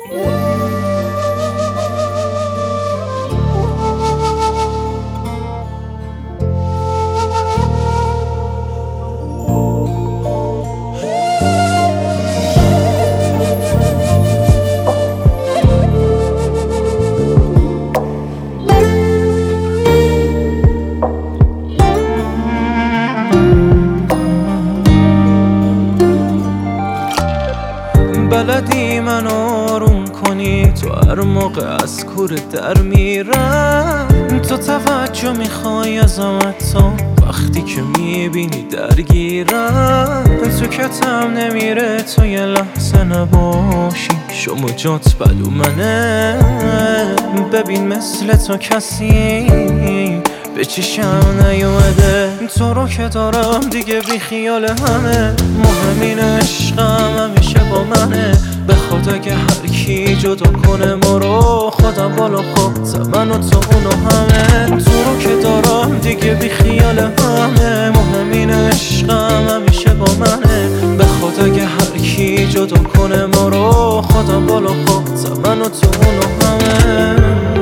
بلدی من آروم کنی، تو هر موقع از کوره در میرم. تو توجه میخوای ازمت تا وقتی که میبینی درگیرم. تو کتم نمیره تو یه لحظه نباشی، شما جات بدو منه. ببین مثل تو کسی به چشم نیومده، تو رو که دارم دیگه بی خیال همه. مهم این عشقم همیشه با منه، به خدا اگه هر کی جدا کنه ما رو، خودم بالا خود من و تو اونو همه. تو رو که دارم دیگه بی خیال همه، مهم این عشقم همیشه با منه، به خدا اگه هر کی جدا کنه ما رو، خودم بالا خود من و تو اونو همه.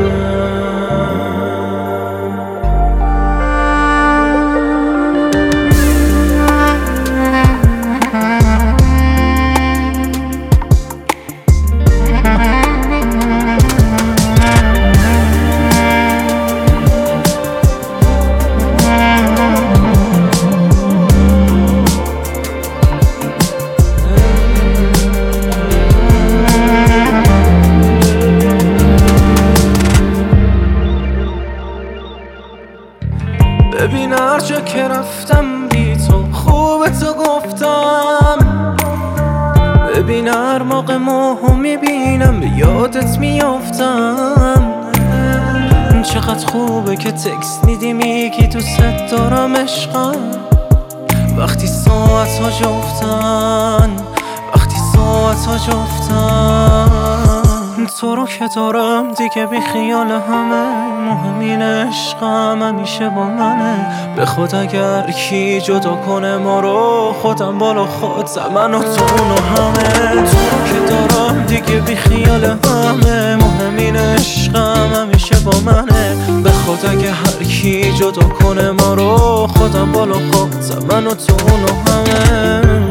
ببین هر جا که رفتم بی تو خوبه تو گفتم. ببین هر موقع ماهو میبینم به یادت میافتم. چقدر خوبه که تکست میدی میگی دوست دارم عشقم. وقتی ساعت ها جفتن، وقتی ساعت ها جفتن. تو رو که دارم دیگه بی خیال همه، مهم این عشقم همیشه با منه، به خدا اگر کی جدا کنه ما رو، خودم بالا خود من و تو اونو همه. تو رو که دارم دیگه بی خیال همه، مهم این عشقم همیشه با منه، به خدا اگه هر کی جدا کنه ما رو، خودم بالا خود من و تو اونو همه.